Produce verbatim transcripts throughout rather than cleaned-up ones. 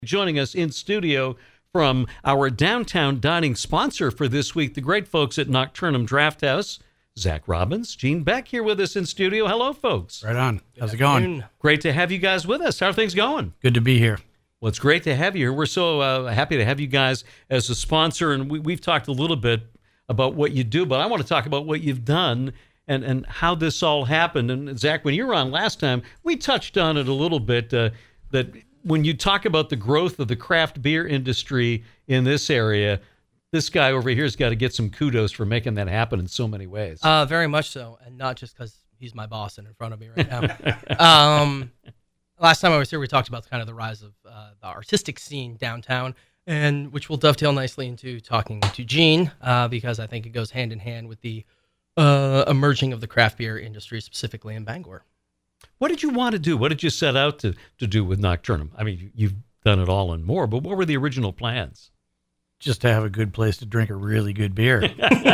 Joining us in studio from our downtown dining sponsor for this week, the great folks at Nocturnum Draft House, Zach Robbins, Gene Beck here with us in studio. Hello, folks. Right on. How's it going? Great to have you guys with us. How are things going? Good to be here. Well, it's great to have you here. We're so uh, happy to have you guys as a sponsor, and we, we've talked a little bit about what you do, but I want to talk about what you've done and, and how this all happened. And Zach, when you were on last time, we touched on it a little bit, uh, that when you talk about the growth of the craft beer industry in this area, this guy over here has got to get some kudos for making that happen in so many ways. Uh, very much so, and not just because he's my boss and in front of me right now. um, last time I was here, we talked about kind of the rise of uh, the artistic scene downtown, and which will dovetail nicely into talking to Gene, uh, because I think it goes hand in hand with the uh, emerging of the craft beer industry, specifically in Bangor. What did you want to do? What did you set out to, to do with Nocturnum? I mean, you've done it all and more, but what were the original plans? Just to have a good place to drink a really good beer.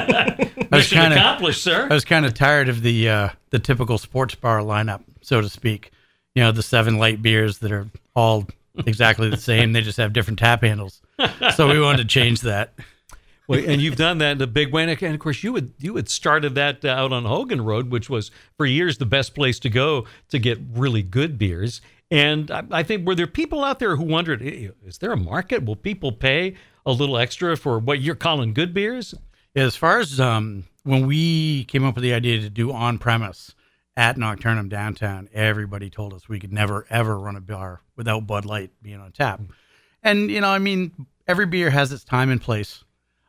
Mission kinda, accomplished, sir. I was kind of tired of the uh, the typical sports bar lineup, so to speak. You know, the seven light beers that are all exactly the same. They just have different tap handles. So we wanted to change that. Well, and you've done that in a big way. And of course, you had, you had started that uh, out on Hogan Road, which was for years the best place to go to get really good beers. And I, I think, were there people out there who wondered, is there a market? Will people pay a little extra for what you're calling good beers? Yeah, as far as um, when we came up with the idea to do on-premise at Nocturnum downtown, everybody told us we could never, ever run a bar without Bud Light being on tap. And, you know, I mean, every beer has its time and place.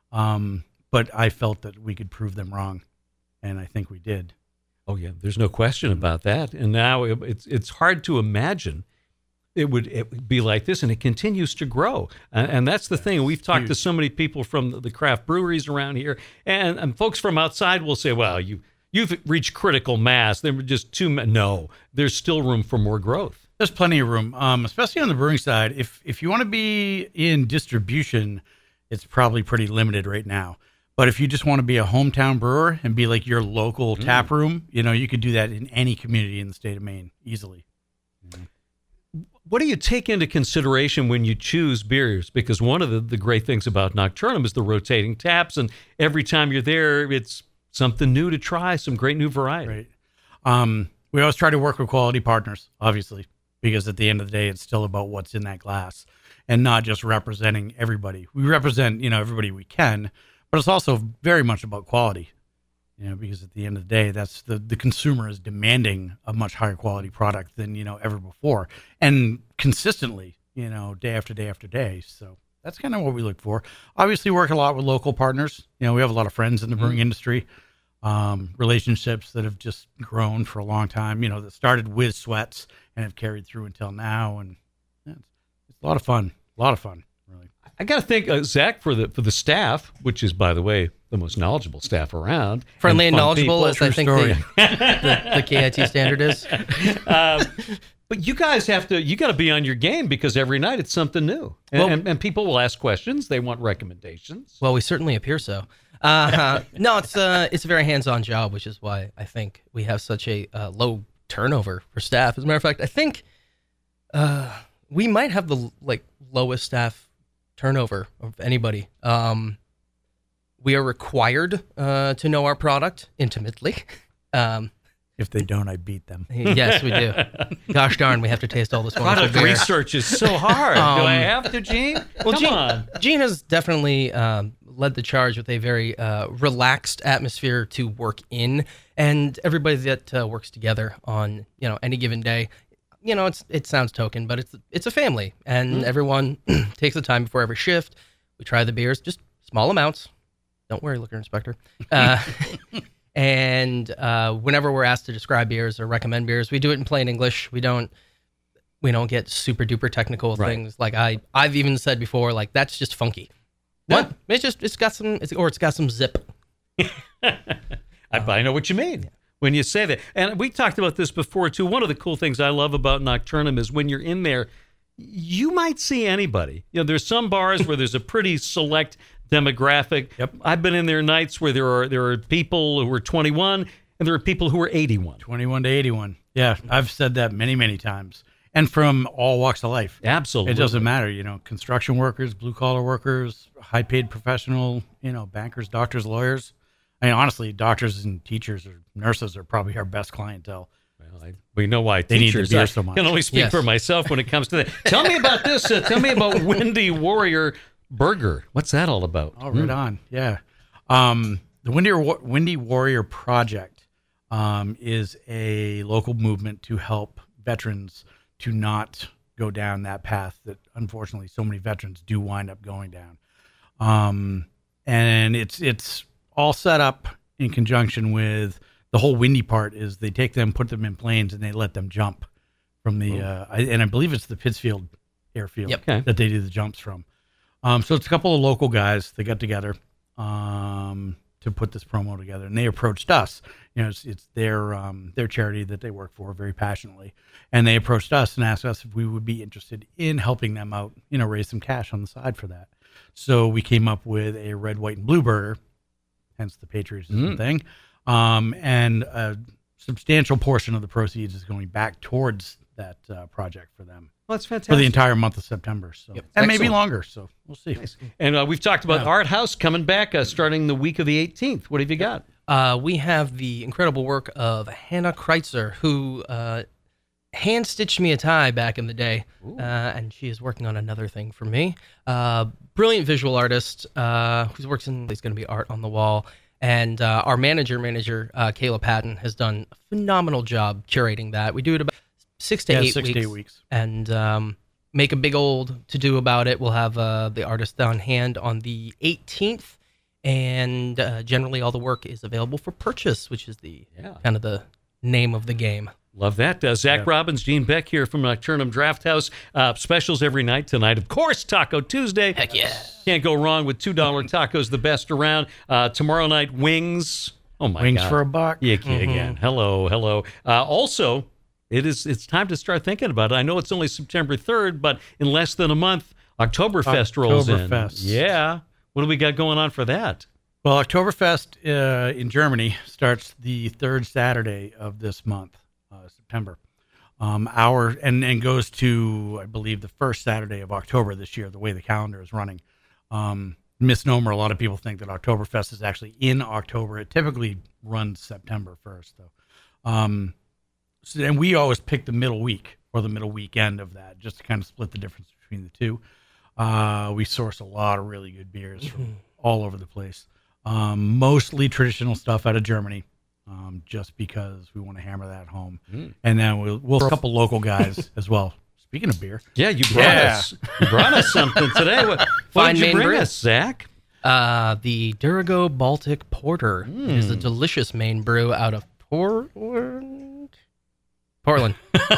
Um, but I felt that we could prove them wrong, and I think we did. Oh yeah, there's no question about that. And now it, it's it's hard to imagine it would it would be like this, and it continues to grow. And, and that's the thing. We've talked to so many people from the, the craft breweries around here, and, and folks from outside will say, "Well, you you've reached critical mass. There were just too many." No, there's still room for more growth. There's plenty of room, um, especially on the brewing side. If if you want to be in distribution, it's probably pretty limited right now. But if you just want to be a hometown brewer and be like your local mm. tap room, you know, you could do that in any community in the state of Maine easily. Mm. What do you take into consideration when you choose beers? Because one of the, the great things about Nocturnum is the rotating taps, and every time you're there, it's something new to try, some great new variety. Right. Um, we always try to work with quality partners, obviously, because at the end of the day, it's still about what's in that glass and not just representing everybody. We represent, you know, everybody we can, but it's also very much about quality, you know, because at the end of the day, that's the, the consumer is demanding a much higher quality product than, you know, ever before, and consistently, you know, day after day after day. So that's kind of what we look for. Obviously work a lot with local partners. You know, we have a lot of friends in the brewing mm-hmm. industry, um, relationships that have just grown for a long time, you know, that started with Sweats and have carried through until now. And yeah, it's, it's a lot of fun, a lot of fun. I got to thank uh, Zach for the for the staff, which is, by the way, the most knowledgeable staff around. Friendly and, and knowledgeable, people. as I think the, the, the K I T standard is. Uh, but you guys have to, you got to be on your game, because every night it's something new. And, well, and, and people will ask questions. They want recommendations. Well, we certainly appear so. Uh, no, it's, uh, it's a very hands-on job, which is why I think we have such a uh, low turnover for staff. As a matter of fact, I think uh, we might have the like lowest staff turnover of anybody. Um, we are required uh, to know our product intimately. Um, if they don't, I beat them. Yes, we do. Gosh darn, we have to taste all this product beer. Research is so hard. Um, do I have to, Gene? Well, Come Gene, on. Gene has definitely um, led the charge with a very uh, relaxed atmosphere to work in, and everybody that uh, works together on, you know, any given day. You know, it's it sounds token, but it's it's a family, and mm-hmm. everyone takes the time before every shift. We try the beers, just small amounts. Don't worry, liquor inspector. Uh, and uh, whenever we're asked to describe beers or recommend beers, we do it in plain English. We don't we don't get super duper technical right. things. Like I I've even said before, like that's just funky. Yeah. What? It's just it's got some it's, or it's got some zip. I, I know what you mean. Yeah. When you say that. And we talked about this before, too. One of the cool things I love about Nocturnum is when you're in there, you might see anybody. You know, there's some bars where there's a pretty select demographic. Yep. I've been in there nights where there are there are people who are twenty-one and there are people who are eighty-one. twenty-one to eighty-one. Yeah, I've said that many, many times. and from all walks of life. Absolutely. It doesn't matter, you know, construction workers, blue collar workers, high paid professional, you know, bankers, doctors, lawyers. I mean, honestly, doctors and teachers or nurses are probably our best clientele. Well, I, we know why They need the teachers beer I so much. can only speak Yes. for myself when it comes to that. Tell me about this. Uh, tell me about Windy Warrior Burger. What's that all about? Oh, right on. Yeah. Um, the Windy, Windy Warrior Project um, is a local movement to help veterans to not go down that path that unfortunately so many veterans do wind up going down. Um, and it's it's all set up in conjunction with the whole windy part is they take them, put them in planes, and they let them jump from the, uh, I, and I believe it's the Pittsfield airfield Yep. Okay. that they do the jumps from. Um, so it's a couple of local guys that got together um, to put this promo together, and they approached us. You know, it's, it's their um, their charity that they work for very passionately, and they approached us and asked us if we would be interested in helping them out. You know, raise some cash on the side for that. So we came up with a red, white, and blue burger, hence the patriotism Mm. thing, um, and a substantial portion of the proceeds is going back towards that uh, project for them. Well, that's For fantastic. the entire month of September, so Yep. and maybe Excellent. longer. So we'll see. And uh, we've talked about Yeah. Art House coming back uh, starting the week of the eighteenth. What have you got? Uh, we have the incredible work of Hannah Kreitzer, who uh, hand stitched me a tie back in the day, uh, and she is working on another thing for me. Uh, brilliant visual artist uh, who works in. There's going to be art on the wall, and uh, our manager, manager uh, Kayla Patton, has done a phenomenal job curating that. We do it about six to Yeah, eight six weeks, to eight weeks. and um, make a big old to do about it. We'll have uh, the artist on hand on the eighteenth. And uh, generally, all the work is available for purchase, which is the Yeah. kind of the name of the game. Love that. Uh, Zach Yeah. Robbins, Gene Beck here from Nocturnum Draft House. Uh, specials every night tonight. Of course, Taco Tuesday. Heck yeah! Can't go wrong with two dollar tacos, the best around. Uh, tomorrow night, wings. Oh, my Wings God. for a buck. Yeah, kid, again. Hello, hello. Uh, also, it is it's time to start thinking about it. I know it's only September third, but in less than a month, Oktoberfest rolls in. Oktoberfest. Yeah. What do we got going on for that? Well, Oktoberfest uh, in Germany starts the third Saturday of this month, uh, September. Um, our and, and goes to, I believe, the first Saturday of October this year, the way the calendar is running. Um, misnomer, a lot of people think that Oktoberfest is actually in October. It typically runs September first, though. Um, so, and we always pick the middle week or the middle weekend of that, just to kind of split the difference between the two. Uh, we source a lot of really good beers from all over the place. Um, mostly traditional stuff out of Germany, um, just because we want to hammer that home. Mm. And then we'll, we'll a couple local guys as well. Speaking of beer, Yeah, you brought Yeah. us you brought us something today. What, what Fine did you Maine bring brew. us, Zach? Uh, the Durigo Baltic Porter Mm. is a delicious Maine brew out of Portland. Portland,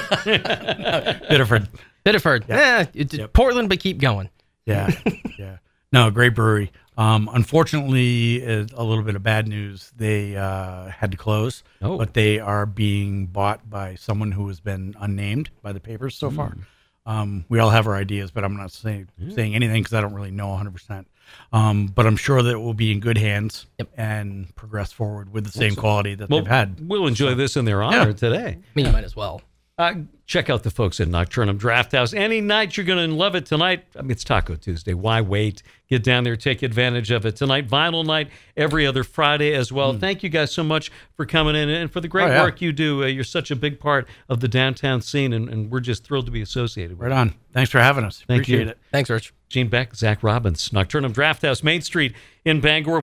Biddeford. Biddeford. Yeah, it's Yep. Portland, but keep going. Yeah, yeah. No, great brewery. Um, unfortunately, uh, a little bit of bad news. They uh, had to close, Oh. but they are being bought by someone who has been unnamed by the papers so far. Um, we all have our ideas, but I'm not saying saying anything because I don't really know one hundred percent. Um, but I'm sure that it will be in good hands Yep. and progress forward with the same quality that Well, they've had. we'll enjoy this in their honor Yeah. today. I mean, you might as well. Uh, check out the folks at Nocturnum Draft House. Any night you're going to love it tonight. I mean, it's Taco Tuesday. Why wait? Get down there, take advantage of it tonight. Vinyl night every other Friday as well. Thank you guys so much for coming in and for the great Oh, yeah. work you do. Uh, you're such a big part of the downtown scene, and, and we're just thrilled to be associated with Right it. on. Thanks for having us. Thank Appreciate you. it. Thanks, Rich. Gene Beck, Zach Robbins, Nocturnum Draft House, Main Street in Bangor.